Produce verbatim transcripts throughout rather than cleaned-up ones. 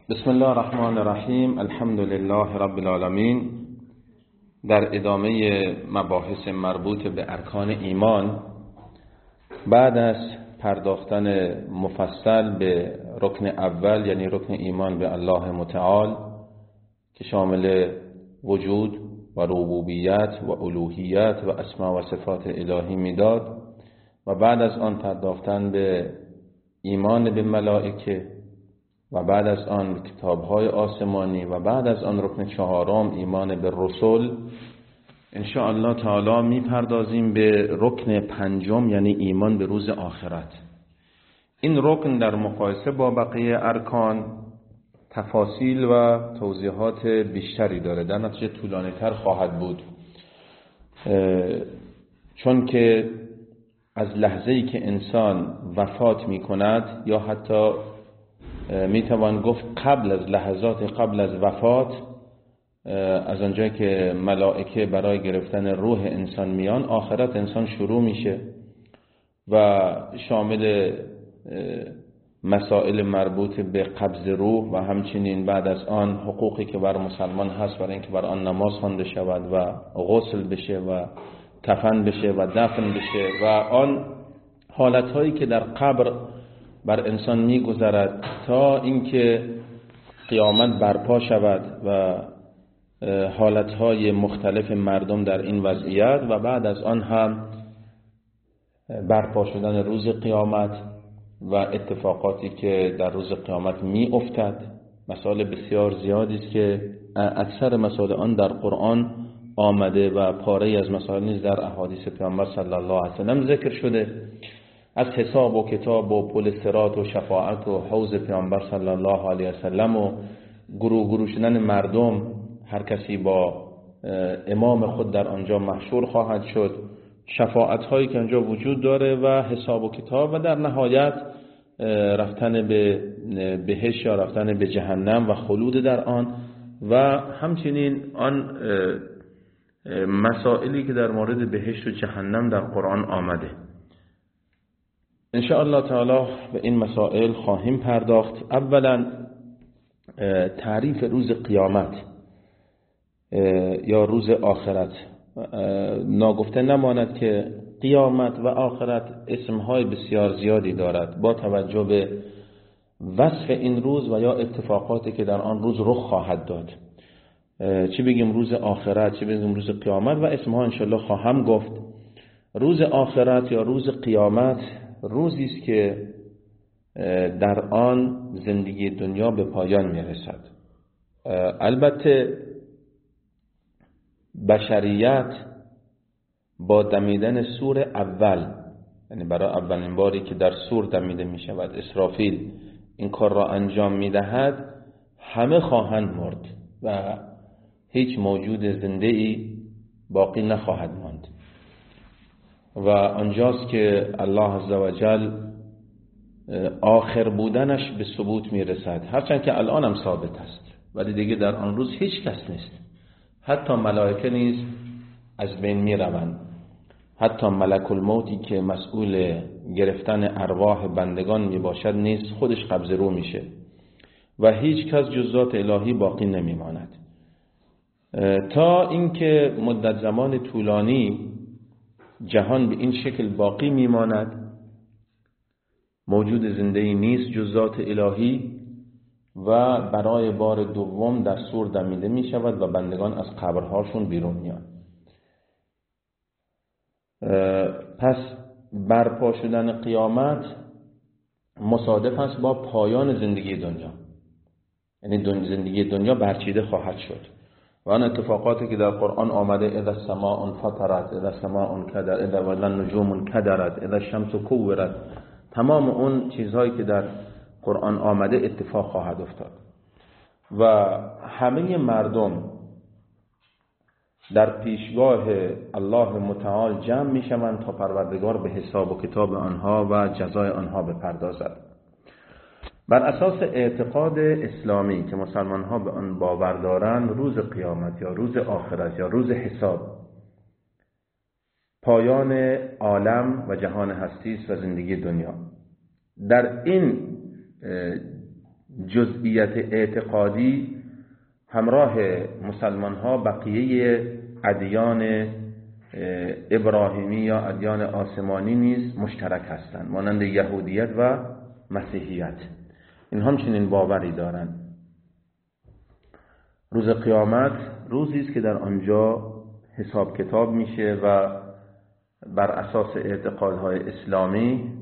بسم الله الرحمن الرحیم. الحمد لله رب العالمین. در ادامه مباحث مربوط به ارکان ایمان، بعد از پرداختن مفصل به رکن اول یعنی رکن ایمان به الله متعال که شامل وجود و ربوبیت و الوهیت و اسما و صفات الهی میداد، و بعد از آن پرداختن به ایمان به ملائکه و بعد از آن کتاب‌های آسمانی و بعد از آن رکن چهارم ایمان به رسول، ان شاء الله تعالی میپردازیم به رکن پنجم یعنی ایمان به روز آخرت. این رکن در مقایسه با بقیه ارکان تفاصیل و توضیحات بیشتری داره، در نتیجه طولانی تر خواهد بود، چون که از لحظه‌ای که انسان وفات می‌کند یا حتی میتوان گفت قبل از لحظات قبل از وفات، از آنجایی که ملائکه برای گرفتن روح انسان میان، آخرت انسان شروع میشه و شامل مسائل مربوط به قبض روح و همچنین بعد از آن حقوقی که بر مسلمان هست برای اینکه بر آن نماز خوانده شود و غسل بشه و کفن بشه و دفن بشه و آن حالتهایی که در قبر بر انسان میگذرد تا اینکه قیامت برپا شود و حالتهای مختلف مردم در این وضعیت و بعد از آن هم برپا شدن روز قیامت و اتفاقاتی که در روز قیامت می افتد. مسائل بسیار زیادی است که اکثر مسائل آن در قرآن آمده و پاره از مسائل نیز در احادیث پیامبر صلی الله علیه و سلم ذکر شده، از حساب و کتاب و پل صراط و شفاعت و حوض پیامبر صلی الله علیه و سلم و گروه گروه شدن مردم، هر کسی با امام خود در آنجا محشور خواهد شد، شفاعت هایی که آنجا وجود داره و حساب و کتاب و در نهایت رفتن به بهشت یا رفتن به جهنم و خلود در آن و همچنین آن مسائلی که در مورد بهشت و جهنم در قرآن آمده. ان شاء الله تعالی به این مسائل خواهیم پرداخت. اولا تعریف روز قیامت یا روز آخرت. ناگفته نماند که قیامت و آخرت اسمهای بسیار زیادی دارد با توجه به وصف این روز و یا اتفاقاتی که در آن روز رخ خواهد داد. چی بگیم روز آخرت، چی بگیم روز قیامت و اسمها انشاءالله خواهم گفت. روز آخرت یا روز قیامت روزی است که در آن زندگی دنیا به پایان میرسد. البته بشریت با دمیدن سور اول، یعنی برای اولین باری که در سور دمیده می شود اسرافیل این کار را انجام می دهد، همه خواهند مرد و هیچ موجود زنده ای باقی نخواهد ماند و آنجاست که الله عزوجل آخر بودنش به ثبوت می رسد، هرچند که الان هم ثابت است، ولی دیگه در آن روز هیچ کس نیست. حتی ملائکه نیز از بین می روند. حتی ملک الموتی که مسئول گرفتن ارواح بندگان می باشد نیز خودش قبض رو میشه و هیچ کس جز ذات الهی باقی نمی ماند تا اینکه مدت زمان طولانی جهان به این شکل باقی می ماند، موجود زنده‌ای نیست جز ذات الهی و برای بار دوم در سور دمیده می شود و بندگان از قبرهاشون بیرون میان. پس برپا شدن قیامت مصادف است با پایان زندگی دنیا، یعنی زندگی دنیا برچیده خواهد شد و آن اتفاقاتی که در قرآن آمده، اذا السماء انفطرت، اذا السماء انکدرت، اذا النجوم انکدرت، اذا الشمس کورت، تمام اون چیزهایی که در قرآن آمده اتفاق خواهد افتاد و همه مردم در پیشگاه الله متعال جمع می شوند تا پروردگار به حساب و کتاب آنها و جزای آنها بپردازد. بر اساس اعتقاد اسلامی که مسلمان ها به آن باور دارند، روز قیامت یا روز آخرت یا روز حساب پایان عالم و جهان هستی است و زندگی دنیا. در این جزئیت اعتقادی همراه مسلمان ها بقیه ادیان ابراهیمی یا ادیان آسمانی نیز مشترک هستند، مانند یهودیت و مسیحیت. این همچنین باوری دارند. روز قیامت روزی است که در آنجا حساب کتاب میشه و بر اساس اعتقادهای اسلامی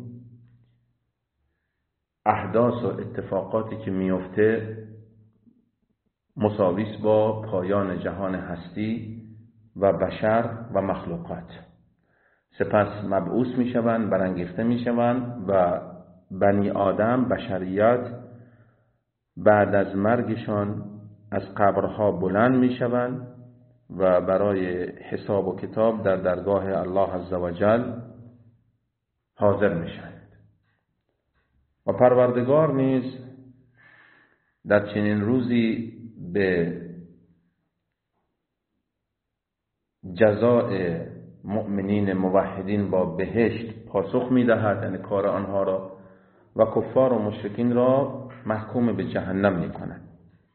احداث و اتفاقاتی که میفته مساویس با پایان جهان هستی و بشر و مخلوقات. سپس مبعوث میشوند، برانگیخته میشوند و بنی آدم، بشریت، بعد از مرگشان از قبرها بلند میشوند و برای حساب و کتاب در درگاه الله عزوجل حاضر میشوند. و پروردگار نیز در چنین روزی به جزاء مؤمنین موحدین با بهشت پاسخ میدهد، یعنی کار آنها را، و کفار و مشرکین را محکوم به جهنم میکند.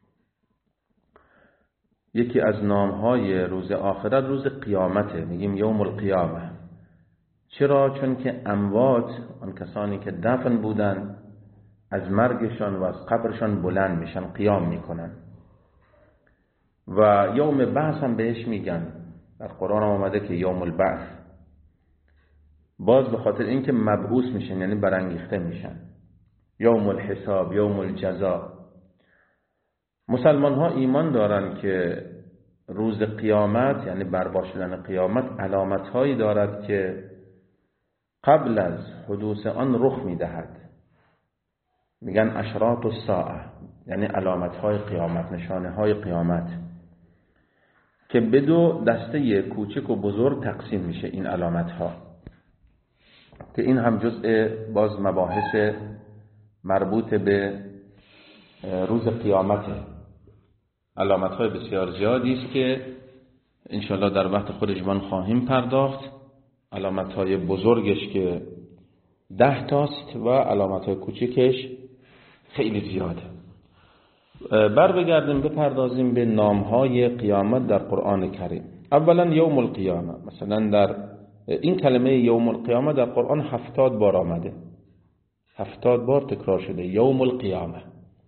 یکی از نامهای روز آخرت روز قیامته، میگیم یوم القیامه. چرا؟ چون که اموات، آن کسانی که دفن بودند، از مرگشان و از قبرشان بلند میشن، قیام میکنن. و یوم بعث هم بهش میگن، در قرآن آمده که یوم البعث، باز به خاطر اینکه مبعوث میشن، یعنی برانگیخته میشن. یوم الحساب، یوم الجزا. مسلمان ها ایمان دارن که روز قیامت، یعنی برپا شدن قیامت، علامت هایی دارد که قبل از حدوث آن رخ میدهد. میگن اشراط الساعه، یعنی علامت های قیامت، نشانه های قیامت، که به دو دسته کوچک و بزرگ تقسیم میشه این علامت ها، که این هم جزء باز مباحث مربوط به روز قیامته. علامت های بسیار زیادی است که انشاءالله در وقت خودش من خواهیم پرداخت. علامت های بزرگش که ده تاست و علامت های کوچکش خیلی زیاده. بر بگردیم بپردازیم به نام های قیامت در قرآن کریم. اولا یوم القیامه، مثلا در این کلمه یوم القیامه در قرآن هفتاد بار آمده، هفتاد بار تکرار شده یوم القیامه.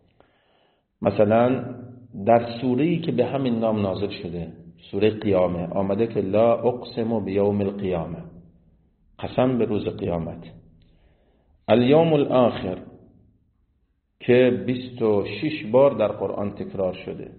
مثلا در سوره‌ای که به همین نام نازل شده، سوره قیامه، آمده که لا اقسم بیوم القیامه، قسم به روز قیامت. الیوم الاخر که بیست و شش بار در قرآن تکرار شده.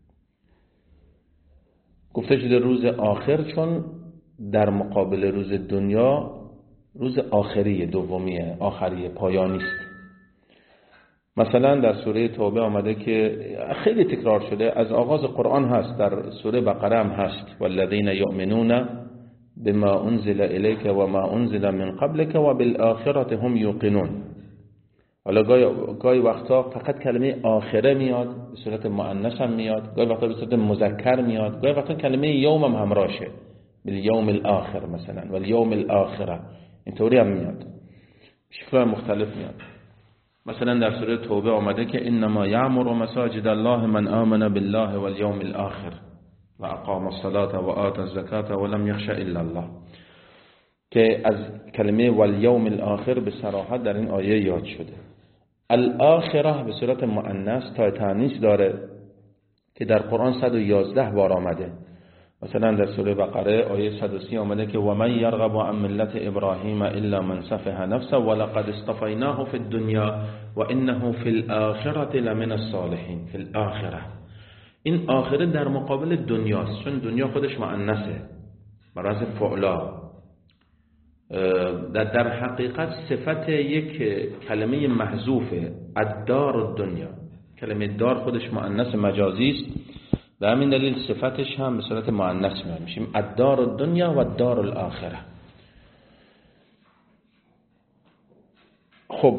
گفته شده روز آخر چون در مقابل روز دنیا روز آخری، دومیه، آخری، پایانی است. مثلا در سوره توبه آمده که خیلی تکرار شده، از آغاز قرآن هست، در سوره بقره هم هست، والذین یؤمنون بما انزل الیک و ما انزل من قبلک و بالآخرة هم یوقنون. حالا گاهی وقتا فقط کلمه آخره میاد، به صورت مؤنث هم میاد، گاهی وقتا به صورت مذکر میاد، گاهی وقتا کلمه یوم هم همراشه، بالیوم الاخر مثلا، والیوم الاخره، اینطوری هم میاد، شکل مختلف میاد. مثلا در سوره توبه آمده که انما یعمر مساجد الله من آمن بالله والیوم الاخر و اقام الصلاة و آت الزکاة ولم یخش الا الله، که از کلمه والیوم الاخر به صراحت در این آیه یاد شده. الاخره به صورت مؤنث تا تانیث داره که در قرآن صد و یازده بار آمده. مثلا در سوره بقره آیه صد و سی آمده که و من یرغب عن ملت ابراهیم الا من سفه نفسه ولقد اصطفیناه فی الدنیا و انه فی الاخره لمن الصالحین. فی الاخره، این آخره در مقابل دنیاست، چون دنیا خودش مؤنثه، مرز فعلا. در در حقیقت صفت یک کلمه محذوفه، الدار الدنیا. کلمه دار خودش مؤنث مجازی است، به همین دلیل صفتش هم به صورت مؤنث میاد، میشیم الدار الدنیا و الدار الاخره. خب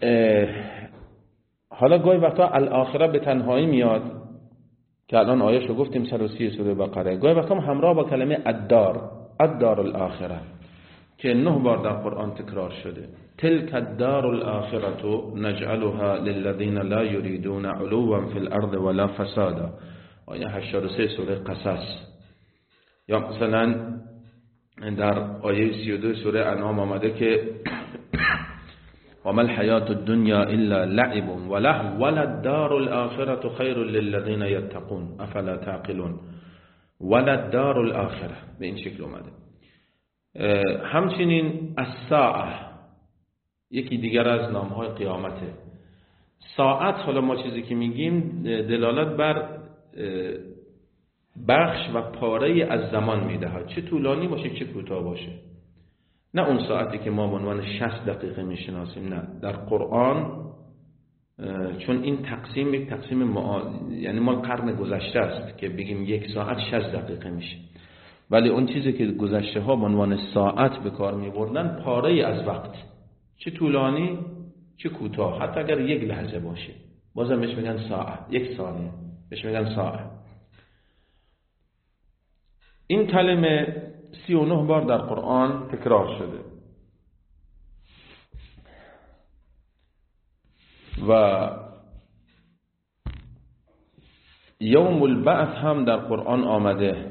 حالا گاهی وقتا الاخره به تنهایی میاد که الان آیه‌شو گفتیم صد و سی سوره بقره، گاهی وقتا همراه با کلمه الدار، الدار الاخره. که نه بار در قرآن تکرار شده. تلک الدار الاخرة نجعلها للذین لا یریدون علوا فی الارض ولا فسادا، آیه هشتاد و سه سوره قصص. یا مثلا در آیه سی و دو سوره انعام آمده که وما الحیات الدنیا الا لعب و لهو وللدار الاخرة خیر للذین یتقون افلا تعقلون. وللدار الاخرة به این شکل اومده. همچنین الساعه یکی دیگر از نامهای قیامته. ساعت، حالا ما چیزی که میگیم دلالت بر بخش و پاره از زمان میدهد، چه طولانی باشه چه کوتاه باشه. نه اون ساعتی که ما به عنوان شصت دقیقه میشناسیم، نه. در قرآن چون این تقسیم یک تقسیم معا... یعنی مال قرن گذشته است که بگیم یک ساعت شصت دقیقه میشه، ولی اون چیزی که گذشته ها به عنوان ساعت به کار میبردن پاره از وقت، چه طولانی چه کوتاه، حتی اگر یک لحظه باشه بازم بهش میگن ساعت، یک ثانیه بهش میگن ساعت. این کلمه سی و نه بار در قرآن تکرار شده و یوم البعث هم در قرآن آمده.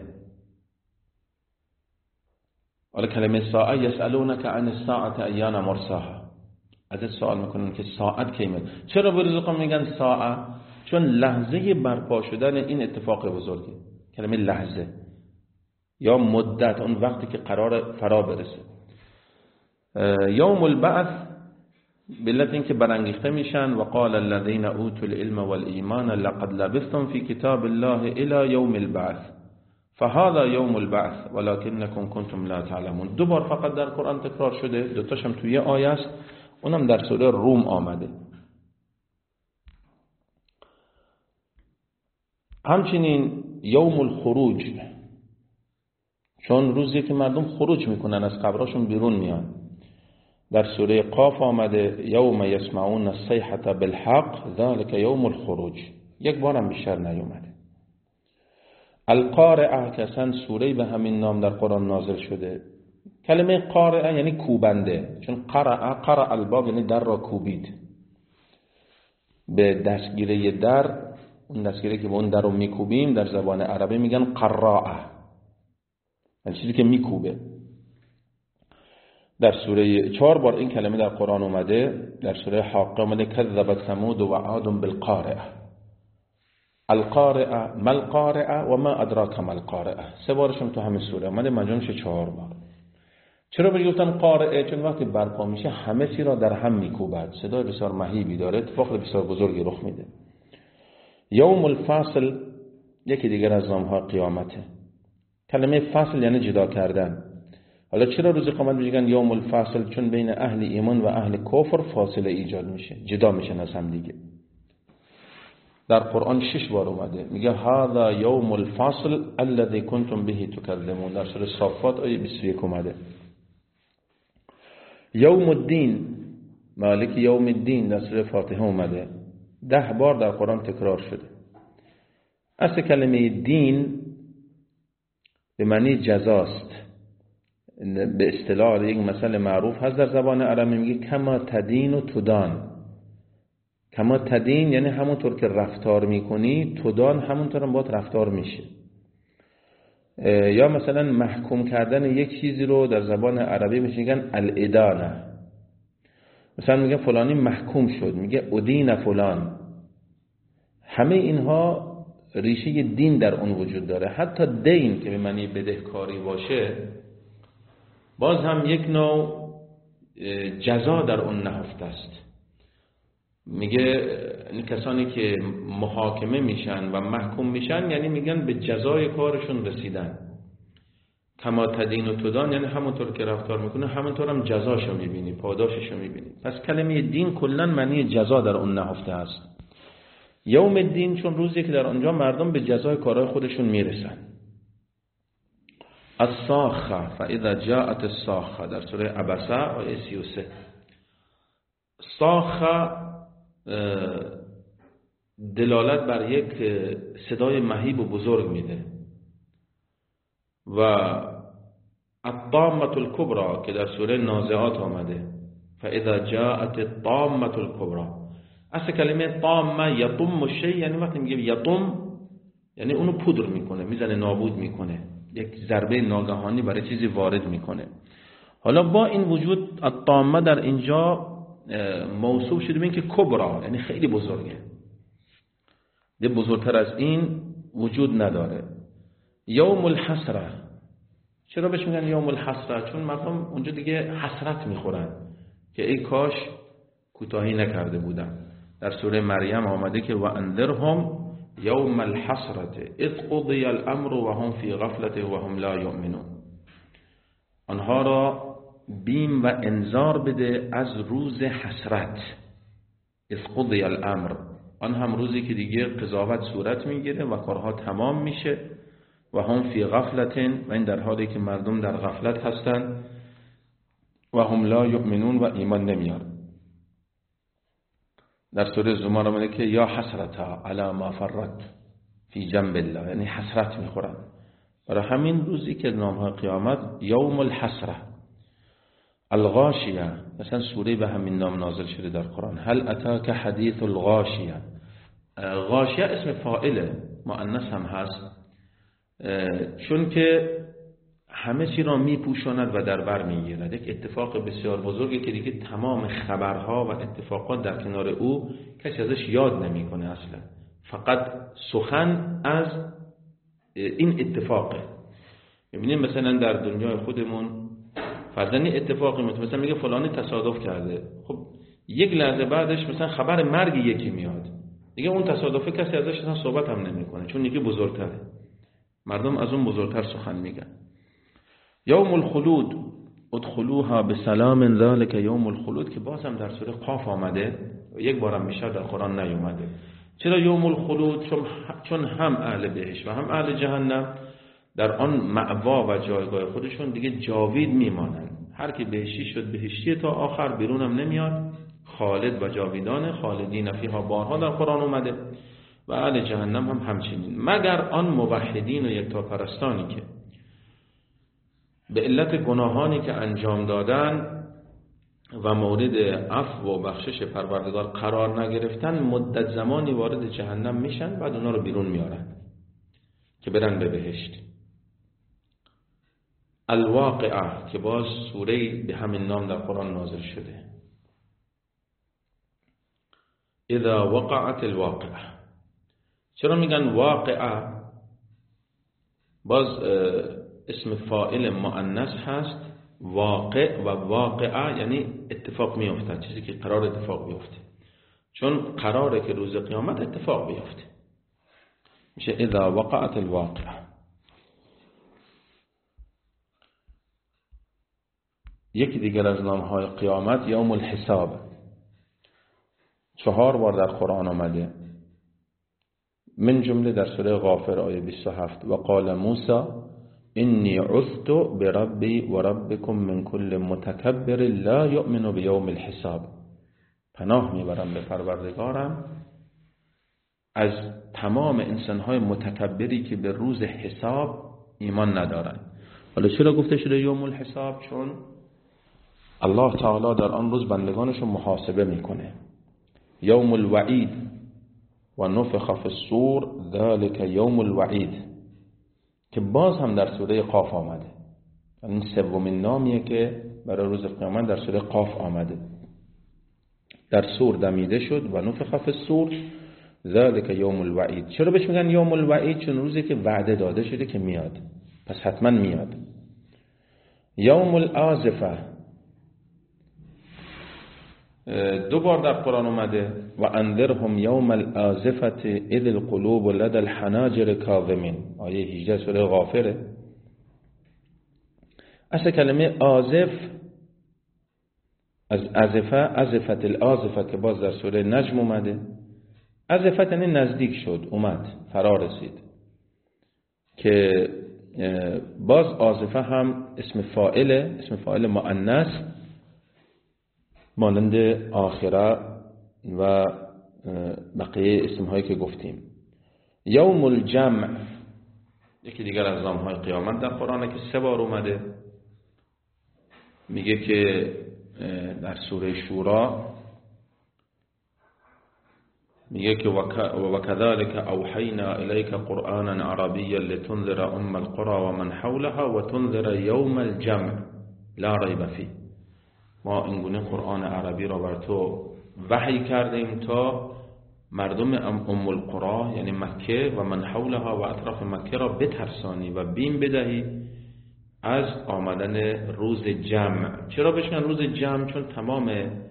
حالا کلمه ساعت، یسألونک عن الساعة ایان مرساها، ازت سوال میکنن که ساعت کی میاد. چرا به رزق میگن ساعت؟ چون لحظه برپا شدن این اتفاق بزرگه. کلمه لحظه یا مدت، اون وقتی که قرار فرا برسه. یوم البعث به علت اینکه برانگیخته میشن و قال الذين اوتوا العلم والایمان لقد لبثتم في كتاب الله الى يوم البعث فهذا يوم البعث ولكنكم كنتم لا تعلمون. دو بار فقط در قرآن تکرار شده، دو تاشم توی آیه است، اونم در سوره روم آمده. همچنین یوم الخروج، چون روزی که مردم خروج میکنن از قبراشون بیرون میان، در سوره قاف آمده یوم یسمعون الصیحة بالحق ذلك یوم الخروج، یک بارم بیشتر نیومده. القارعه که اصلا سوره به همین نام در قرآن نازل شده. کلمه قارعه یعنی کوبنده، چون قرعه قرع الباب یعنی در را کوبید. به دستگیره در، اون دستگیره که به اون در رو میکوبیم در زبان عربی میگن قراعه، یعنی چیزی که میکوبه. در سوره چهار بار این کلمه در قرآن اومده. در سوره حاقه اومده کذبت ثمود و عاد بالقارعه. القارعه ما القارعه و ما ادراک ما القارعه، سه بارشون تو همین سوره اومده، مجموعش چهار بار. چرا بهش گفتن قارعه؟ چون وقتی برپا میشه همه چی را در هم میکوبد، صدای بسیار مهیبی داره، اتفاق بسیار بزرگی رخ میده. یوم الفصل یکی دیگر از نام‌های قیامته. کلمه فصل یعنی جدا کردن. حالا چرا روز قیامت میگن یوم الفصل؟ چون بین اهل ایمان و اهل کفر فاصله ایجاد میشه، جدا میشن از هم دیگه. در قرآن شش بار اومده، میگه هذا یوم الفصل الذي کنتم به تکذبون. در سوره صافات آیه بیست و یک اومده. یوم الدین، مالک یوم الدین، در سوره فاتحه اومده. ده بار در قرآن تکرار شده. اصل کلمه دین به معنی جزاست. به اصطلاح یک مسئله معروف هست در زبان عربی، میگه کما تدین و تدان. کما تدین یعنی همونطور که رفتار میکنی، تدان همونطور هم باید رفتار میشه. یا مثلا محکوم کردن یک چیزی رو در زبان عربی میگن الادانه. مثلا میگه فلانی محکوم شد، میگه ادین فلان. همه اینها ریشه دین در اون وجود داره. حتی دین که به معنی بدهکاری باشه، باز هم یک نوع جزا در اون نهفته است. میگه کسانی که محاکمه میشن و محکوم میشن، یعنی میگن به جزای کارشون رسیدن. کما تدین و تدان یعنی همونطور که رفتار میکنه همونطور هم جزاشو میبینی، پاداششو میبینی. پس کلمه دین کلا معنی جزا در اون نهفته است. یوم الدین چون روزی که در آنجا مردم به جزای کارهای خودشون میرسن. الصاخه فاذا جاءت الصاخه در سوره عبسه آیه سی و سه. صاخه دلالت بر یک صدای مهیب و بزرگ میده و الطامة الکبری که در سوره نازعات آمده، فاذا جاءت الطامة الکبری. اصل کلمه طامه یطم الشیء، یعنی وقتی میگه یطم یعنی اونو پودر میکنه، میزنه، نابود میکنه، یک ضربه ناگهانی برای چیزی وارد میکنه. حالا با این وجود الطامه در اینجا موصوف شده به اینکه کبرا، یعنی خیلی بزرگه، ده بزرگتر از این وجود نداره. یوم الحسره، چرا بهش میگن یوم الحسره؟ چون مردم اونجا دیگه حسرت میخورن که ای کاش کوتاهی نکرده بودم. در سوره مریم آمده که و انذرهم یوم الحسره اذ قضی الامر و هم فی غفلة و هم لا یؤمنون. آنها را بیم و انذار بده از روز حسرت. اذ قضی الامر، آن هم روزی که دیگه قضاوت صورت میگیره و کارها تمام میشه. و هم فی غفلة، و این در حالی که مردم در غفلت هستند. و هم لا یؤمنون، و ایمان نمیارن. در سوره زمر آمده که یا حسرتا علی ما فرط فی جنب الله، یعنی حسرت میخورن برای همین روزی که نامهای قیامت یوم الحسره. الغاشیه، مثلا سوره به همین نام نازل شده در قرآن. هل اتاک حدیث الغاشیه. غاشیه اسم فاعل مؤنث هم هست، چون که همه چی را میپوشاند و در بر میگیرد. یک اتفاق بسیار بزرگی که دیگه تمام خبرها و اتفاقات در کنار او کسی ازش یاد نمیکنه اصلا، فقط سخن از این اتفاقه. میبینیم مثلا در دنیای خودمون فرضاً اتفاقی مثلا میگه فلانی تصادف کرده، خب یک لحظه بعدش مثلا خبر مرگ یکی میاد، دیگه اون تصادفه کسی ازش اصلا صحبت هم نمیکنه، چون یکی بزرگتره، مردم از اون بزرگتر سخن میگن. یوم الخلود ادخلوها بسلام ذلك یوم الخلود، که باز هم در سوره قاف آمده و یک بارم میشه در قرآن نیومده. چرا یوم الخلود؟ چون هم اهل بهشت و هم اهل جهنم در آن مأوا و جایگاه خودشون دیگه جاوید میمانند. هر کی بهشتی شد بهشتی تا آخر، بیرون هم نمیاد، خالد و جاویدان، خالدین فیها بارها در قرآن اومده. و اهل جهنم هم همچنین، مگر آن موحدین و یکتاپرستانی که به علت گناهانی که انجام دادن و مورد عفو و بخشش پروردگار قرار نگرفتن، مدت زمانی وارد جهنم میشن، بعد اونا رو بیرون میارن که برن به بهشت. الواقعه، که باز سوره به همین نام در قرآن نازل شده. اذا وقعت الواقعه. چرا میگن واقعه؟ باز اسم فاعل مؤنث هست، واقع و واقعه یعنی اتفاق میفته، چیزی که قرار اتفاق بیفته، چون قراره که روز قیامت اتفاق بیفته، میشه اذا وقعت الواقعه. یکی دیگر از نامهای قیامت یوم الحساب، چهار بار در قرآن آمده، من جمله در سوره غافر آیه بیست و هفت. و قال موسی انی عذت بربی و ربکم من کل متکبر لا یؤمن بیوم الحساب. پناه میبرم به پروردگارم از تمام انسانهای متکبری که به روز حساب ایمان ندارن. حالا چرا گفته شده یوم الحساب؟ چون الله تعالی در آن روز بندگانش رو محاسبه میکنه. یوم الوعید و نفخ فی الصور ذلك یوم الوعید، که باز هم در سوره قاف آمده. این سومین نامیه که برای روز قیامت در سوره قاف آمده. در سور دمیده شد و نفخ فی الصور ذلك یوم الوعید. چرا بهش میگن یوم الوعید؟ چون روزی که وعده داده شده که میاد، پس حتما میاد. یوم الآزفه، دو بار در قرآن اومده. و انذرهم یوم الآزفه اذ القلوب لدى الحناجر کاظمین، آیه هجده سوره غافره. اصل کلمه آزف از ازفه، ازفت الآزفه، که باز در سوره نجم اومده. ازفت یعنی نزدیک شد، اومد، فرا رسید، که باز آزفه هم اسم فاعله، اسم فاعل مؤنث، مانند آخره و بقیه اسم هایی که گفتیم. یوم الجمع، یکی دیگر از نام های قیامت در قرآن که سه بار اومده. میگه که در سوره شورا میگه که وكذلك اوحینا الیک قرآنا عربیا لتنذر ام القرى ومن حولها وتنذر یوم الجمع لا ریب فیه. ما اینگونه قرآن عربی را بر تو وحی کردیم تا مردم ام القرى یعنی مکه و من حولها و اطراف مکه را بترسانی و بیم بدهی از آمدن روز جمع. چرا بشن روز جمع؟ چون تمام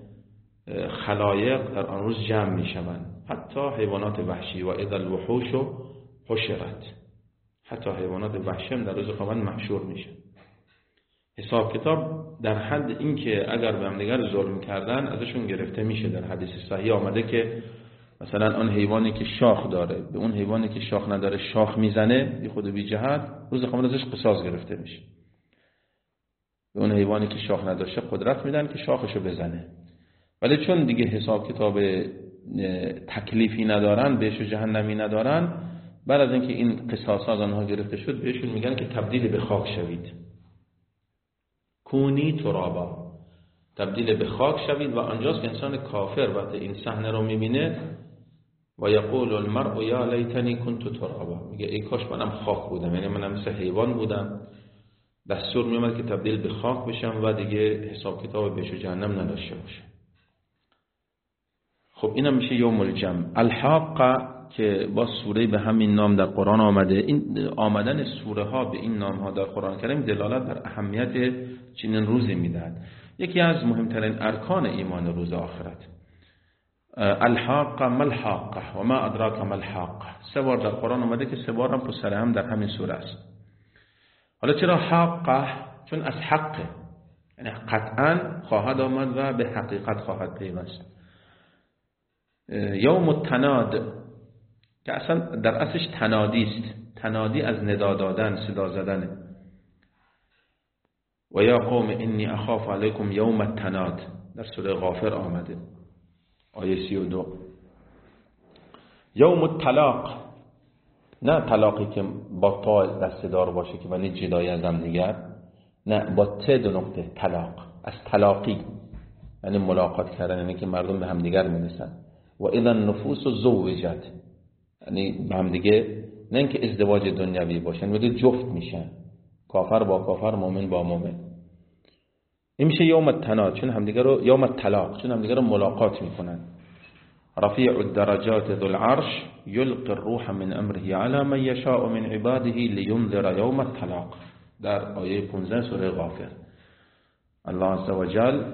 خلایق در آن روز جمع می شوند، حتی حیوانات وحشی. و اذا الوحوش حشرت، حتی حیوانات وحشی هم در روز قیامت محشور میشن. حساب کتاب در حد این که اگر به همدیگر ظلم کردن ازشون گرفته میشه. در حدیث صحیح آمده که مثلا آن حیوانی که شاخ داره به اون حیوانی که شاخ نداره شاخ میزنه بی خود و بی جهت، روز قیامت ازش قصاص گرفته میشه. به اون حیوانی که شاخ نداشته قدرت میدن که شاخشو بزنه، ولی چون دیگه حساب کتاب تکلیفی ندارن، بهش و جهنمی ندارن، بعد از اینکه این قصاص از آنها گرفته شد بهشون میگن که تبدیل به خاک شوید، کونی ترابا، تبدیل به خاک شوید. و آنجاست که انسان کافر وقتی این صحنه رو میبینه و یقول المرء یا لیتنی کنت ترابا، میگه ای کاش منم خاک بودم، یعنی منم مثل حیوان بودم. دستور میومد که تبدیل به خاک بشم و دیگه حساب کتاب بهش و جهنم نداشته باشم. خب اینم میشه یوم الجمع. الحاقه که با سوره به همین نام در قرآن آمده، این آمدن سوره ها به این نام ها در قرآن کریم دلالت بر اهمیت چنین روزی میدهد. یکی از مهمترین ارکان ایمان روز آخرت. الحاقه ما الحاقه و ما ادراک ما الحاقه، سه بار در قرآن آمده که سه بار هم پشت هم در همین سوره است. حالا چرا حاقه؟ چون از حقه، یعنی قطعا خواهد آمد و به حقیقت خواهد پیوست. یوم التناد که اصلا در اصلش تنادی است، تنادی از ندا دادن، صدا زدنه. و یا قوم انی اخاف علیکم یوم التناد در سوره غافر آمده آیه سی و دو. یوم الطلاق، نه طلاقی که با تا دستدار باشه که یعنی جدایی از هم دیگر، نه، با ت دو نقطه طلاق، از طلاقی یعنی ملاقات کردن، یعنی که مردم به هم دیگر میرسن. و اذا النفوس زوجت، یعنی به هم دیگه نه اینکه ازدواج دنیوی باشن، ولی جفت میشن، کافر با کافر، مؤمن با مؤمن. این میشه یوم التناد، چون همدیگه رو، یوم الطلاق، چون همدیگه رو ملاقات میکنن. رفیع الدرجات ذو العرش یلقی الروح من امره علی من یشاء من عباده لینذر یوم الطلاق در آیه پانزده سوره غافر. الله عز و جل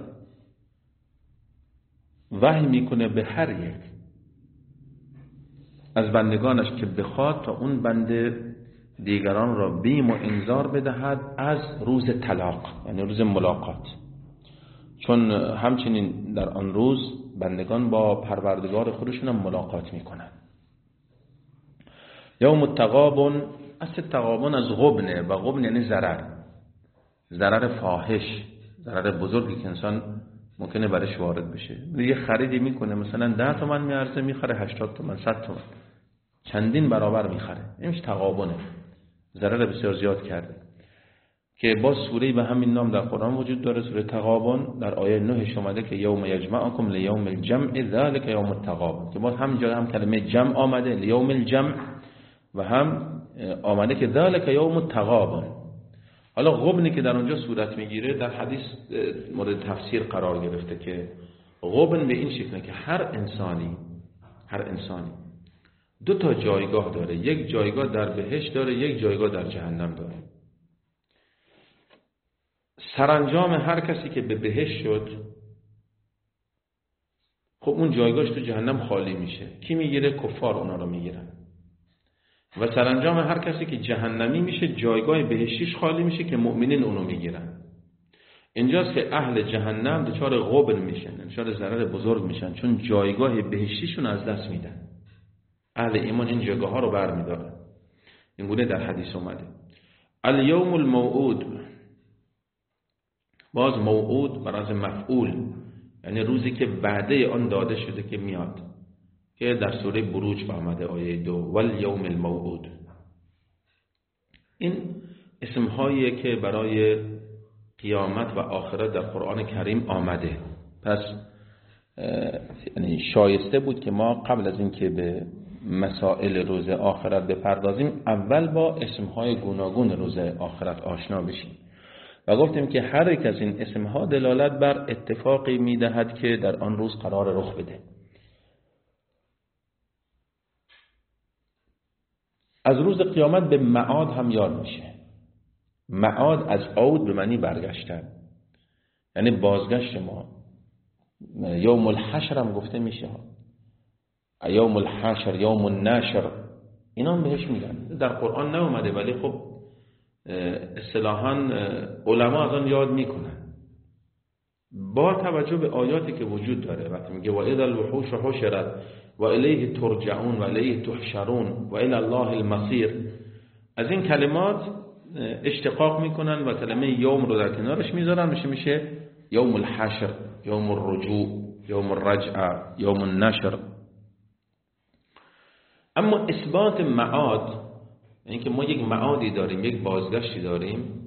وحی میکنه به هر یک از بندگانش که بخواد تا اون بنده دیگران را بیم و انذار بدهد از روز طلاق، یعنی روز ملاقات. چون همچنین در آن روز بندگان با پروردگار خودشون هم ملاقات میکنن. یوم التغابن، اصل تغابن از غبنه و غبن یعنی ضرر، ضرر فاحش، ضرر بزرگی که انسان ممکنه برش وارد بشه. یه خریدی میکنه، مثلا ده تومن میارزه، میخره هشتاد تومن، صد تومن، چندین برابر میخره. اینش تغابنه، ضرر بسیار زیاد کرده که با سوره به همین نام در قرآن وجود داره، سوره تغابن. در آیه نه اومده که یوم یجمعکم لیوم الجمع ذلک یوم التغابن، که باز هم جای هم کلمه جمع آمده لیوم الجمع و هم آمده که ذلک یوم التغابن. حالا غبنی که در اونجا صورت میگیره در حدیث مورد تفسیر قرار گرفته که غبن به این شکله که هر انسانی هر انسانی دو تا جایگاه داره، یک جایگاه در بهشت داره، یک جایگاه در جهنم داره. سرانجام هر کسی که به بهشت شد، خب اون جایگاهش تو جهنم خالی میشه. کی میگیره؟ کفار اونا رو میگیرن. و سرانجام هر کسی که جهنمی میشه، جایگاه بهشتیش خالی میشه که مؤمنین اونو میگیرن. اینجاست که اهل جهنم دچار غبن میشن، دچار ضرر بزرگ میشن، چون جایگاه بهشتیشون از دست میدن. اهل ایمان این جایگاه ها رو برمیدارن. این گونه در حدیث اومده. الیوم الموعود، باز موعود برای مفعول، یعنی روزی که وعده آن داده شده که میاد، که در سوره بروج آمده آیه دو، والیوم الموعود. این اسمهایی که برای قیامت و آخرت در قرآن کریم آمده. پس یعنی شایسته بود که ما قبل از اینکه به مسائل روز آخرت بپردازیم اول با اسمهای گوناگون روز آخرت آشنا بشیم و گفتیم که هر یک از این اسمها دلالت بر اتفاقی میدهد که در آن روز قرار رخ بده. از روز قیامت به معاد هم یاد میشه. معاد از عود به معنی برگشتن، یعنی بازگشت ما. یوم الحشر هم گفته میشه، یوم الحشر، یوم النشر، اینا هم بهش میگن. در قرآن نیومده ولی خب اصطلاحاً علما از آن یاد میکنن با توجه به آیاتی که وجود داره. وقتی میگه و اذا الوحوش حشرت و الیه ترجعون و الیه تحشرون و الی الله المصیر، از این کلمات اشتقاق میکنن و کلمه یوم رو در کنارش میذارن، میشه میشه یوم الحشر، یوم الرجوع، یوم الرجعه، یوم النشر. اما اثبات معاد، یعنی که ما یک معادی داریم، یک بازگشتی داریم،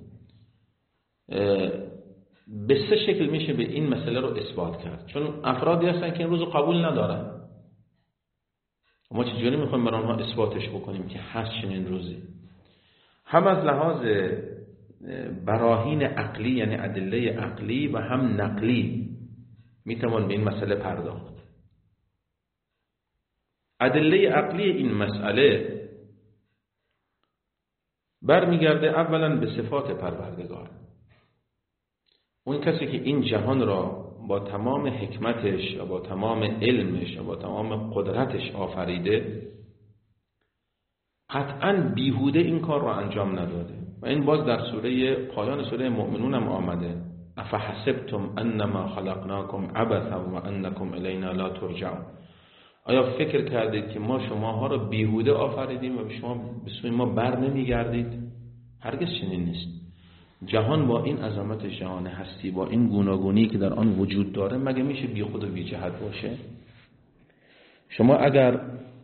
به سه شکل میشه به این مسئله رو اثبات کرد. چون افرادی هستن که این روزو قبول ندارن، ما چجوری میخوایم برای آنها اثباتش بکنیم که هست چنین روزی؟ هم از لحاظ براهین عقلی، یعنی ادله عقلی، و هم نقلی میتوان به این مسئله پرداخت. ادله عقلی این مسئله برمیگرده اولا به صفات پروردگار. اون کسی که این جهان را با تمام حکمتش و با تمام علمش و با تمام قدرتش آفریده، قطعاً بیهوده این کار را انجام نداده. و این باز در سوره پایان سوره مؤمنون هم آمده، افحسبتم انما خلقناکم عبثا و انکم الینا لا ترجعون. آیا فکر کردید که ما شماها را بیهوده آفریدیم و به شما به سوی ما بر نمیگردید؟ هرگز چنین نیست. جهان با این عظمت جهان هستی، با این گوناگونی که در آن وجود داره، مگه میشه بی خود و بی جهت باشه؟ شما اگر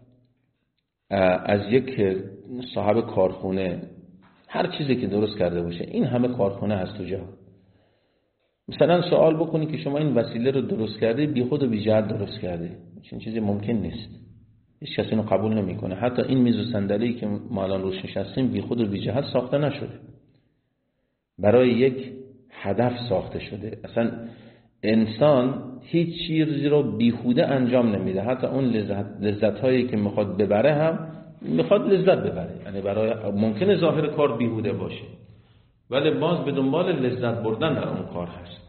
از یک صاحب کارخونه هر چیزی که درست کرده باشه، این همه کارخونه هست تو جهان، مثلا سوال بکنی که شما این وسیله رو درست کرده، بی خود و بی جهت درست کرده، چنین چیزی ممکن نیست. هیچ کسی اینو قبول نمیکنه. حتی این میز و صندلی که ما الان روش نشستیم بی خود و بی جهت ساخته نشده، برای یک هدف ساخته شده. اصلا انسان هیچ چیزی رو بیهوده انجام نمیده. حتی اون لذت لذت هایی که میخواد ببره هم میخواد لذت ببره، یعنی برای ممکنه ظاهر کار بیهوده باشه ولی باز به دنبال لذت بردن در اون کار هست،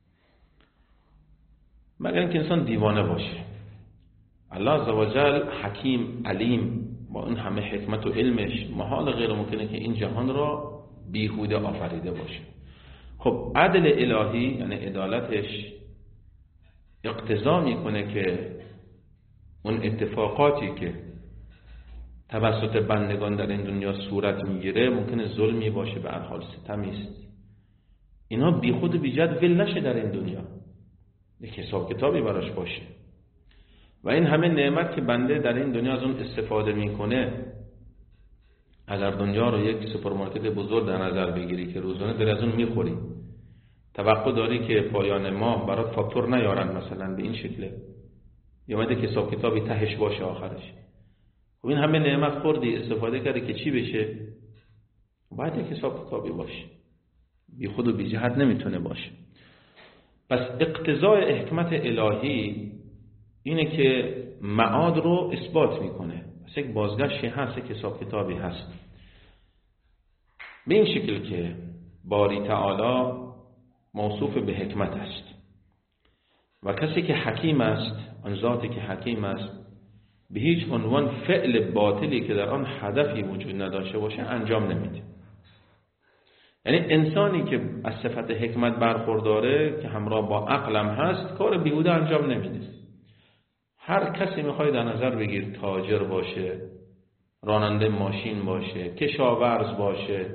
مگر اینکه انسان دیوانه باشه. الله عزوجل حکیم علیم با این همه حکمت و علمش محال غیر ممکنه که این جهان را بیهوده آفریده باشه. خب عدل الهی یعنی عدالتش اقتضا میکنه که اون اتفاقاتی که توسط بندگان در این دنیا صورت میگیره، ممکنه ظلمی باشه، به هر حال ستمی است، اینا بی خود و بی جهت ول نشه در این دنیا، یک حساب کتابی براش باشه. و این همه نعمت که بنده در این دنیا از اون استفاده میکنه، اگر دنیا رو یک سوپرمارکت بزرگ در نظر بگیری که روزانه داری از اون میخوری، توقع داری که پایان ماه برات فاکتور نیارن مثلا به این شکله، یا مده که حساب کتابی تهش باشه آخرش. خب این همه نعمت خوردی، استفاده کردی که چی بشه؟ باید یک حساب کتابی باشه، بی خود و بی جهت نمیتونه باشه. پس اقتضای حکمت الهی اینه که معاد رو اثبات میکنه. پس یک بازگشتی هست، یک حساب کتابی هست، به این شکل که باری تعالی موصوف به حکمت است و کسی که حکیم است، آن ذاتی که حکیم است، به هیچ عنوان فعل باطلی که در آن هدفی وجود نداشته باشه انجام نمیده. یعنی انسانی که از صفت حکمت برخورداره که همراه با عقلم هست، کار بیهوده انجام نمیده. هر کسی میخوای در نظر بگیر، تاجر باشه، راننده ماشین باشه، کشاورز باشه،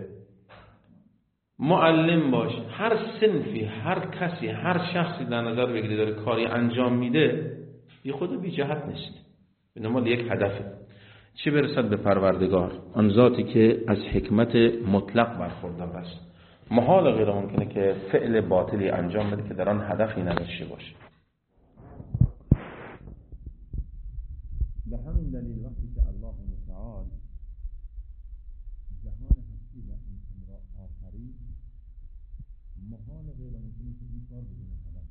معلم باشه، هر صنفی، هر کسی، هر شخصی در نظر بگیری داره کاری انجام میده، بی خود و بی جهت نیست، به دنبال یک هدفه. چه برسد به پروردگار، آن ذاتی که از حکمت مطلق برخوردار است. محال غیر ممکنه که فعل باطلی انجام بده که در آن هدفی نداشته باشه. به همین دلیل وقتی که الله متعال جهان هستی و انسان را آفرید، محال غیر ممکنه که این کار بدون هدف.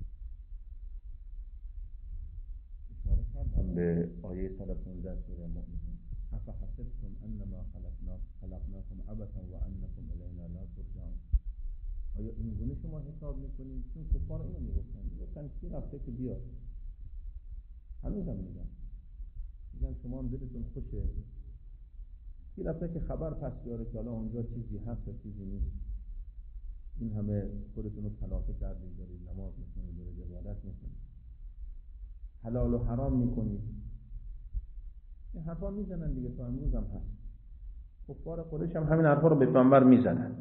اشاره کردم به آیه صد و پانزده سوره مؤمنون: افحسبتم انما خلقناکم عبثا و انکم الینا لا ترجعون. آیا این گونه شما حساب میکنید؟ چون کفار اینو میگفتن، میگفتن کی رفته که بیاد. هنوز هم میگن میگن شما هم دلتون خوشه، کی رفته که خبر پس بیاره که حالا اونجا چیزی هست و چیزی نیست. این همه خودتون رو کلافه کردید، دارید نماز میکنید، دارید عبادت میکنید، حلال و حرام میکنید. این حرفا میزنن دیگه، تا امروز هم هست. کفار قریش هم همین حرفا رو به پیامبر میزنن.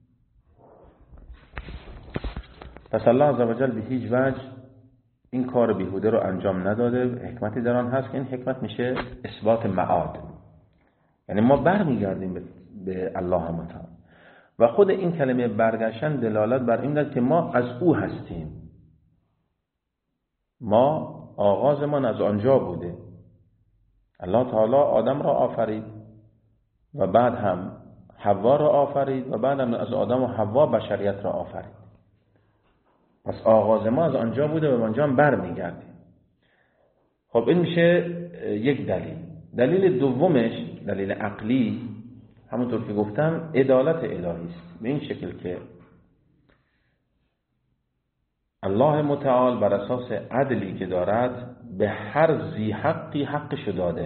پس الله عزوجل به هیچ وجه این کار بیهوده رو انجام نداده. حکمتی در آن هست که این حکمت میشه اثبات معاد، یعنی ما برمیگردیم به الله متعال. و خود این کلمه برگشتن دلالت بر این داره که ما از او هستیم. ما آغازمان از آنجا بوده. الله تعالی آدم را آفرید و بعد هم حوا را آفرید و بعد هم از آدم و حوا بشریت را آفرید. پس آغاز ما از آنجا بوده و به آنجا هم برمیگردیم. خب این میشه یک دلیل. دلیل دومش، دلیل عقلی، همونطور که گفتم عدالت الهی است. به این شکل که الله متعال بر اساس عدلی که دارد به هر ذی حقی حقش داده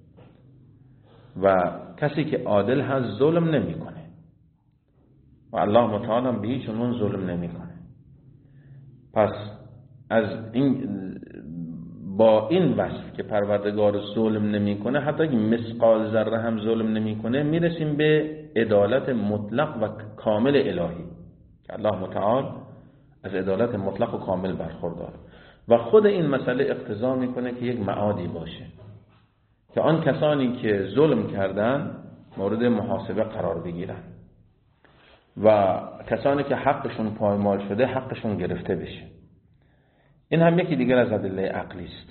و کسی که عادل هست ظلم نمیکنه و الله متعال هم به هیچ عنوان ظلم نمیکنه. پس از این با این وصف که پروردگار ظلم نمیکنه، حتی اگه مثقال ذره هم ظلم نمیکنه، میرسیم به عدالت مطلق و کامل الهی که الله متعال از عدالت مطلق و کامل برخورداره. و خود این مسئله اقتضا میکنه که یک معادی باشه که آن کسانی که ظلم کردن مورد محاسبه قرار بگیرن و کسانی که حقشون پایمال شده حقشون گرفته بشه. این هم یکی دیگر از ادله عقلی است.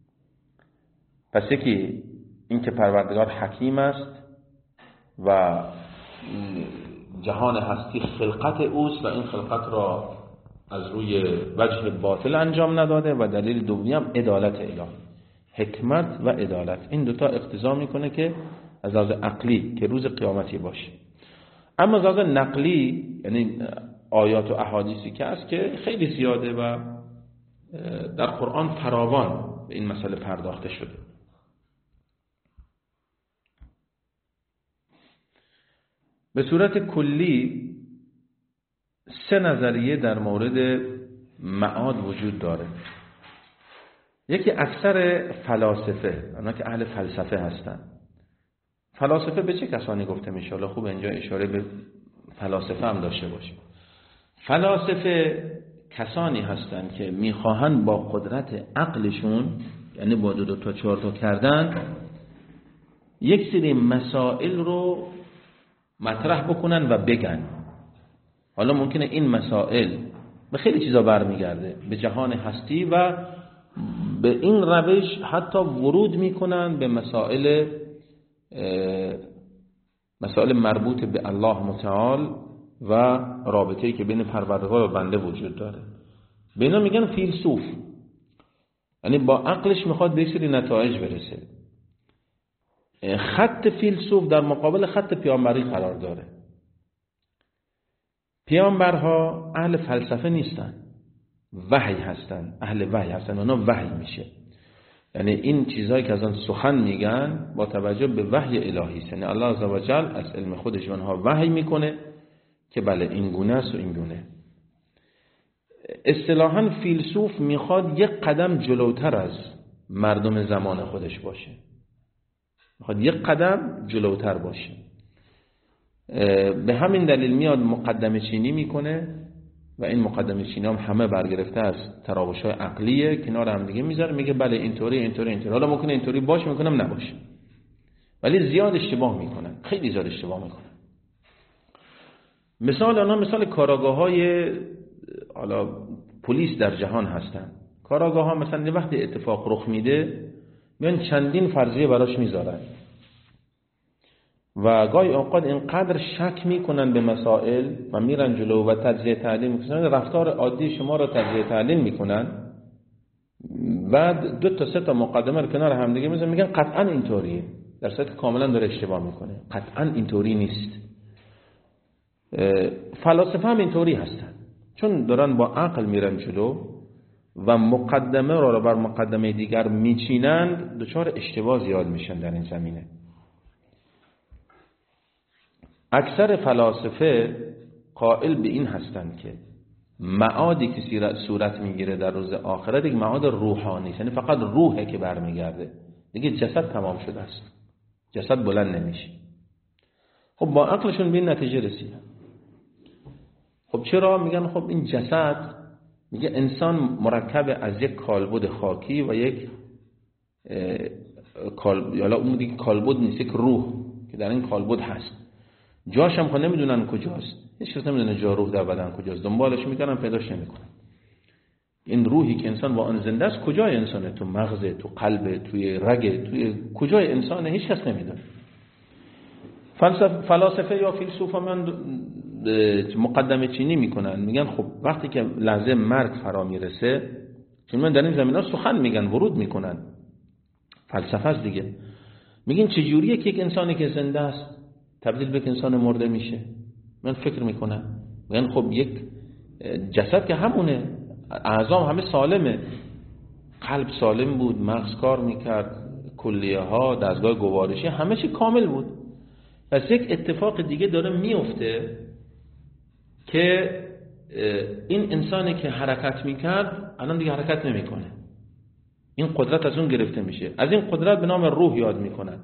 پس یکی این که پروردگار حکیم است و جهان هستی خلقت اوست و این خلقت را از روی وجه باطل انجام نداده. و دلیل دومی هم عدالت الهی، حکمت و عدالت. این دوتا اقتضا میکنه که از لحاظ عقلی که روز قیامتی باشه. اما از لحاظ نقلی، یعنی آیات و احادیثی که هست که خیلی زیاده و در قرآن فراوان به این مسئله پرداخته شده. به صورت کلی سه نظریه در مورد معاد وجود داره. یکی اکثر فلاسفه، اونا که اهل فلسفه هستن. فلاسفه به چه کسانی گفته میشه؟ حالا خوب اینجا اشاره به فلاسفه هم داشته باشیم. فلاسفه کسانی هستند که میخواهند با قدرت عقلشون، یعنی با دو, دو تا چهار تا کردن، یک سری مسائل رو مطرح بکنن و بگن. حالا ممکنه این مسائل به خیلی چیزا برمیگرده، به جهان هستی، و به این روش حتی ورود میکنن به مسائل مسائل مربوط به الله متعال و رابطه‌ای که بین پروردگار و بنده وجود داره. به اینا میگن فیلسوف، یعنی با عقلش میخواد به سری نتایج برسه. خط فیلسوف در مقابل خط پیامبری قرار داره. پیامبرها اهل فلسفه نیستن، وحی هستن، اهل وحی هستن. اونا وحی میشه، یعنی این چیزهایی که از آن سخن میگن با توجه به وحی الهی است. یعنی الله عزوجل از علم خودش اونها وحی میکنه که بله این گونه است و این گونه. اصطلاحاً فیلسوف میخواد یک قدم جلوتر از مردم زمان خودش باشه، میخواد یک قدم جلوتر باشه. به همین دلیل میاد مقدمه چینی میکنه و این مقدمه چینی هم همه برگرفته از تراوش‌های عقلیه، کنار هم دیگه میذاره، میگه بله اینطوری اینطوری اینطوری. حالا ممکنه اینطوری باشه، میکنم نباشه، ولی زیاد اشتباه میکنن، خیلی زیاد اشتباه میکنن. مثال آنها مثال کاراگاه های حالا پلیس در جهان هستن. کاراگاه ها مثلا وقتی اتفاق رخ میده میان چندین فرضیه براش میذارن و گاهی اوقات اینقدر شک میکنن به مسائل و میرن جلو و تجزیه تحلیل میکنن، رفتار عادی شما رو تجزیه تحلیل میکنن، بعد دو تا سه تا مقدمه رو کنار هم دیگه میذارن، میگن قطعا اینطوریه، در صورتی که کاملا داره اشتباه میکنه. قطعا اینطوری نیست. فلاسفه هم اینطوری هستن، چون دارن با عقل میرن جلو و مقدمه رو بر مقدمه دیگر میچینند، دچار اشتباه زیاد میشن در این زمینه. اکثر فلاسفه قائل به این هستند که معادی که صورت میگیره در روز آخرت یک معاد روحانی است، یعنی فقط روحه که برمیگرده، دیگه جسد تمام شده است، جسد بلند نمیشه. خب با عقلشون به این نتیجه رسیدن. خب چرا؟ میگن خب این جسد، میگه انسان مرکب از یک کالبد خاکی و یک کال یا اون دیگه کالبد نیست، یک روح که در این کالبد هست. جاش هم خب نمیدونن کجاست، هیچ کس نمیدونه جا روح در بدن کجاست، دنبالش میکنن پیداش نمیکنن. این روحی که انسان با آن زنده است کجای انسانه؟ تو مغزه، تو قلبه، توی رگه، توی کجای انسانه؟ هیچ کس نمیدونه. فلاسفه یا فیلسوفا من مقدمه چینی میکنن، میگن خب وقتی که لحظه مرگ فرا میرسه، چون من در این زمینه سخن میگن، ورود میکنن، فلسفه است دیگه، میگن چجوریه که یک انسانی که زنده است تبدیل به یک انسان مرده میشه؟ من فکر میکنم میگن خب یک جسد که همونه، اعضام همه سالمه، قلب سالم بود، مغز کار میکرد، کلیه ها، دستگاه گوارشی، همه چی کامل بود. پس یک اتفاق دیگه داره میفته که این انسانی که حرکت میکرد الان دیگه حرکت نمیکنه، این قدرت از اون گرفته میشه. از این قدرت به نام روح یاد میکنن.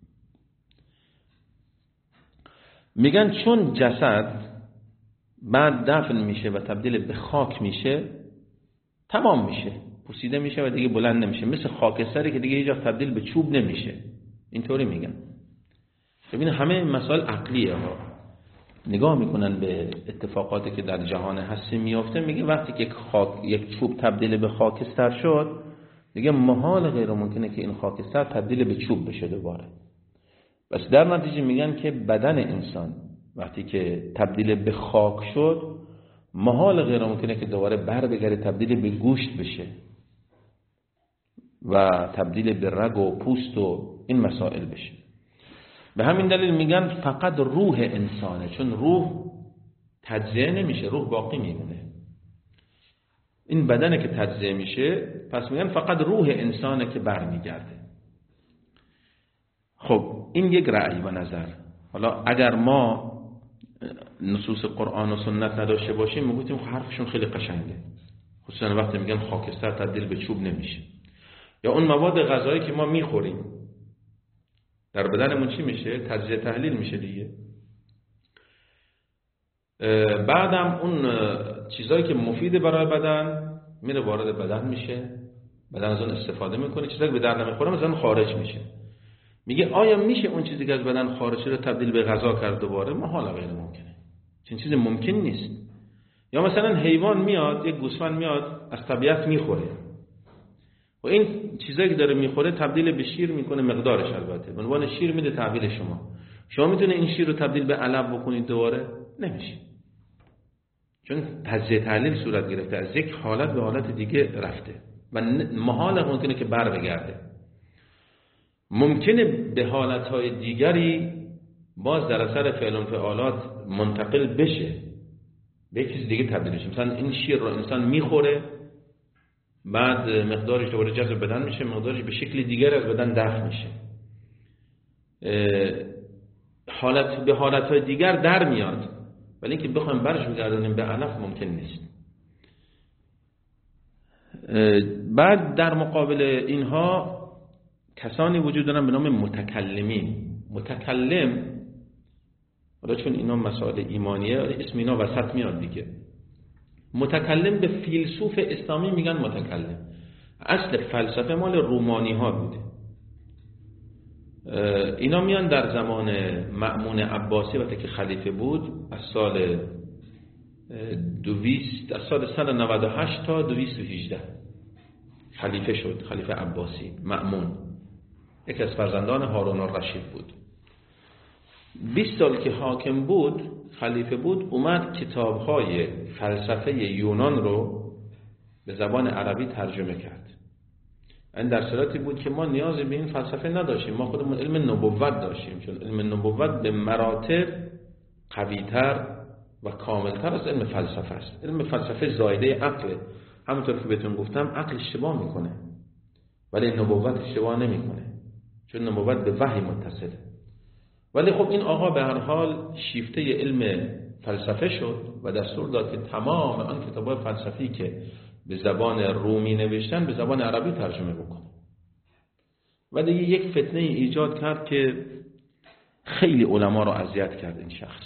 میگن چون جسد بعد دفن میشه و تبدیل به خاک میشه، تمام میشه، پوسیده میشه و دیگه بلند نمیشه، مثل خاکستری که دیگه هیچ وقت تبدیل به چوب نمیشه. اینطوری میگن. ببین همه این مسائل عقلیه ها. نگاه میکنن به اتفاقاتی که در جهان هستی میفته، میگه وقتی که خاک یک چوب تبدیل به خاکستر شد، دیگه محال غیر ممکنه که این خاکستر تبدیل به چوب بشه دوباره. بس در نتیجه میگن که بدن انسان وقتی که تبدیل به خاک شد، محال غیر ممکنه که دوباره بر بگره تبدیل به گوشت بشه و تبدیل به رگ و پوست و این مسائل بشه. به همین دلیل میگن فقط روح انسانه، چون روح تجزیه نمیشه، روح باقی میمونه. این بدنه که تجزیه میشه، پس میگن فقط روح انسانه که برمیگرده. خب این یک رأی و نظر. حالا اگر ما نصوص قرآن و سنت نداشته باشیم، میگفتیم حرفشون خیلی قشنگه، خصوصا وقتی میگن خاکستر تبدیل به چوب نمیشه. یا اون مواد غذایی که ما میخوریم در بدنمون چی میشه؟ تجزیه تحلیل میشه دیگه. بعدم اون چیزایی که مفیده برای بدن میره وارد بدن میشه، بدن از اون استفاده میکنه، چیزایی که به درد نمیخوره از اون خارج میشه. میگه آیا میشه اون چیزی که از بدن خارج شده تبدیل به غذا کرد دوباره؟ محال، غیر ممکنه. چنین چیزی ممکن نیست. یا مثلا حیوان میاد، یک گوسفند میاد از طبیعت میخوره و این چیزایی که داره میخوره تبدیل به شیر میکنه، مقدارش البته به عنوان شیر میده تحویل شما. شما میتونه این شیر رو تبدیل به علف بکنید دوباره؟ نمیشه، چون تجزیه تحلیل صورت گرفته، از یک حالت به حالت دیگه رفته و محال ممکنه که بر بگرده. ممکنه به حالتهای دیگری باز در اثر فعل و انفعالات منتقل بشه، به یک چیز دیگه تبدیل بشه. مثلا این شیر رو انسان میخوره، بعد مقدارش دوباره جذب بدن میشه، مقدارش به شکل دیگر از بدن دفع میشه، حالت به حالتهای دیگر در میاد، ولی اینکه بخوایم برش بگردونیم به علف ممکن نیست. بعد در مقابل اینها کسانی وجود دارن به نام متکلمین. متکلم، حالا چون اینا مسائل ایمانیه اسم اینا وسط میاد دیگه. متکلم به فیلسوف اسلامی میگن متکلم. اصل فلسفه مال رومانی ها بوده. اینا میان در زمان مأمون عباسی وقتی که خلیفه بود از سال دویست از سال صد و نود و هشت تا دویست و هجده خلیفه شد، خلیفه عباسی مأمون، یکی از فرزندان هارون الرشید بود. بیست سال که حاکم بود، خلیفه بود، اومد کتاب‌های فلسفه یونان رو به زبان عربی ترجمه کرد. این در صورتی بود که ما نیازی به این فلسفه نداشتیم، ما خودمون علم نبوت داشتیم، چون علم نبوت به مراتب قوی‌تر و کاملتر از علم فلسفه است. علم فلسفه زایده عقل، همونطور که بهتون گفتم عقل اشتباه میکنه ولی نبوت اشتباه نمیکنه، چون نبوت به وحی متصله. ولی خب این آقا به هر حال شیفته علم فلسفه شد و دستور داد که تمام آن کتاب‌های فلسفی که به زبان رومی نوشتن به زبان عربی ترجمه بکنه. و دیگه یک فتنه ایجاد کرد که خیلی علما رو اذیت کرد این شخص.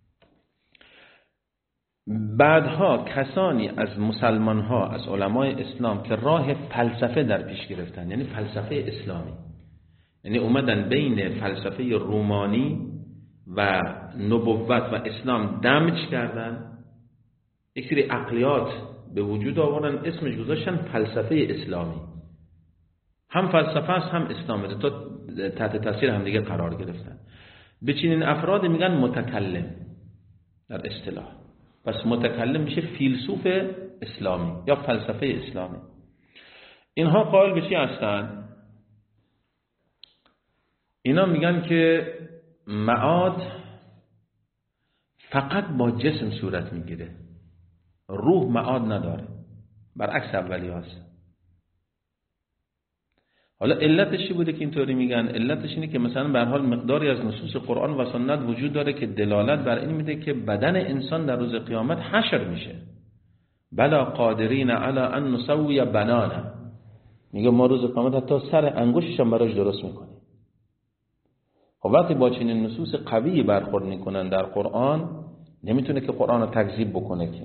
بعدها کسانی از مسلمان ها، از علمای اسلام که راه فلسفه در پیش گرفتن، یعنی فلسفه اسلامی، یعنی اومدن بین فلسفه رومانی و نبوت و اسلام دمج کردن، یک سری عقلیات به وجود آوردن، اسمش گذاشتن فلسفه اسلامی. هم فلسفه است هم اسلام، تا تحت تاثیر هم دیگه قرار گرفتن. به چنین افراد میگن متکلم در اصطلاح. پس متکلم میشه فیلسوف اسلامی یا فلسفه اسلامی. اینها قائل به چی هستن؟ اینا میگن که معاد فقط با جسم صورت میگیره، روح معاد نداره، برعکس اولی هست. حالا علتش چی بوده که اینطوری میگن؟ علتش اینه که مثلا به هر حال مقداری از نصوص قرآن و سنت وجود داره که دلالت بر این میده که بدن انسان در روز قیامت حشر میشه. بلا قادرین علی ان نسوی بنانه، میگه ما روز قیامت حتی سر انگشتش هم براش درست میکنیم. خب وقتی با چنین نصوص قوی برخورد میکنن در قرآن، نمیتونه که قرآن رو تکذیب بکنه که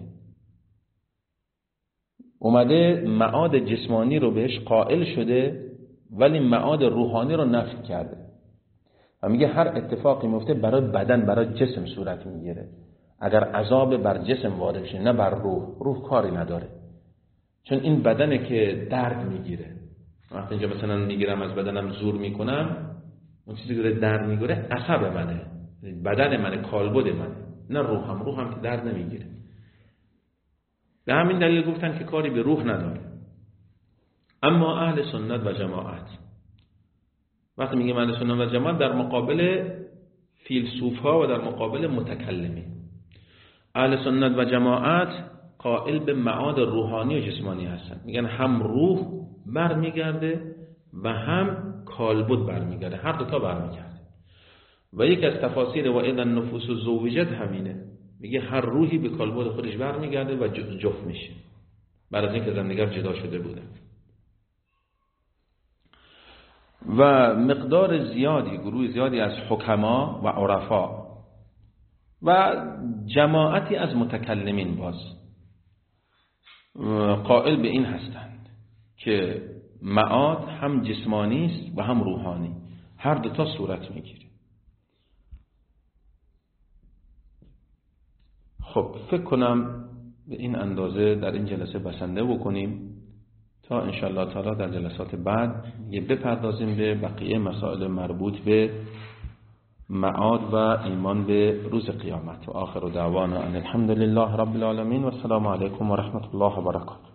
اومده معاد جسمانی رو بهش قائل شده ولی معاد روحانی رو نفی کرده و میگه هر اتفاقی میفته برای بدن، برای جسم صورت میگیره. اگر عذاب بر جسم وارد شه نه بر روح، روح کاری نداره، چون این بدنه که درد میگیره. وقتی اینجا مثلا میگیرم از بدنم زور میکنم، اون چیزی که درد میگیره عصب منه، بدن منه، کالبد منه، نه روحم. روحم که درد نمیگیره. به همین دلیل گفتن که کاری به روح نداره. اما اهل سنت و جماعت، وقتی میگیم اهل سنت و جماعت، در مقابل فیلسوف ها و در مقابل متکلمین. اهل سنت و جماعت قائل به معاد روحانی و جسمانی هستن، میگن هم روح برمیگرده و هم کالبد برمیگرده، هر دو تا برمیگرده. و یک از تفاسیر و اذا النفوس زوجت همینه، میگه هر روحی به کالبد خودش برمیگرده و جفت میشه بعد از اینکه زندگی جدا شده بوده. و مقدار زیادی، گروه زیادی از حکما و عرفا و جماعتی از متکلمین باز قائل به این هستند که معاد هم جسمانی است و هم روحانی، هر دو تا صورت میگیره. خب فکر کنم به این اندازه در این جلسه بسنده بکنیم تا انشاءالله تعالی در جلسات بعد یه بپردازیم به بقیه مسائل مربوط به معاد و ایمان به روز قیامت. و آخر دعوانا ان الحمد لله رب العالمین و السلام علیکم و رحمت الله و برکاته.